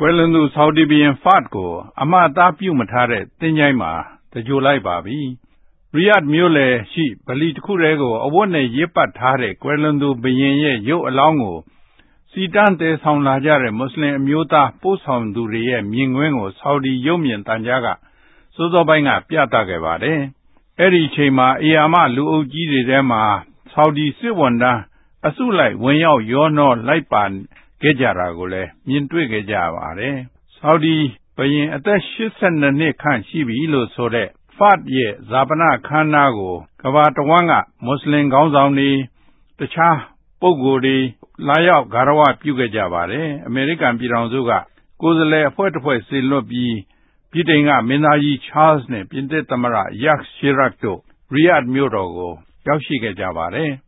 ကွယ်လွန်သူဆော်ဒီဘုရင်ဖတ်ကိုအမှတ်အသားပြုမထားတဲ့သင်္ချိုင်းမှာတကြိုလိုက်ပါပြီ။ရီယတ်မြို့လယ်ရှိဗလီတစ်ခုတည်းကိုအဝတ်နဲ့ရစ်ပတ်ထားတဲ့ကွယ်လွန်သူဘုရင်ရဲ့ရုပ်အလောင်းကိုစီတန်းသယ်ဆောင်လာကြတဲ့မွတ်စလင်အမျိုးသားပို့ဆောင်သူတွေရဲ့မြင်ကွင်းကိုဆော်ဒီရုပ်မြင်သံကြားကစိုးစောပိုင်းကပြသခဲ့ပါတယ်။အဲ့ဒီအချိန်မှာအေယာမလူအုပ်ကြီးတွေထဲမှာဆော်ဒီစစ်ဝန်ထမ်းအစုလိုက်ဝင်ရောက်ရောနှောလိုက်ပါခဲ့ကြတာကိုလည်းမြင်တွေ့ခဲ့ကြပါတယ်။ဆော်ဒီဘုရင်အသက်82နှစ်ခန့်ရှိပြီလို့ဆိုတဲ့ဖတ်ရဲ့ဇာပနခမ်းနားကိုကမ္ဘာတဝန်းကမွတ်စလင်ခေါင်းဆောင်တွေတခြားပုဂ္ဂိုလ်တွေလာရောက်ဂါရဝပြုခဲ့ကြပါတယ်။အမေရိကန်ပြည်ထောင်စုကကိုယ်စားလှယ်အဖွဲ့တစ်ဖွဲ့စေလွှတ်ပြီးဗြိတိန်ကမင်းသားကြီးချားလ်နဲ့ပြင်သစ်သမ္မတယက်ရှီရက်တို့ရီယတ်မြို့တော်ကိုရောက်ရှိခဲ့ကြပါတယ်။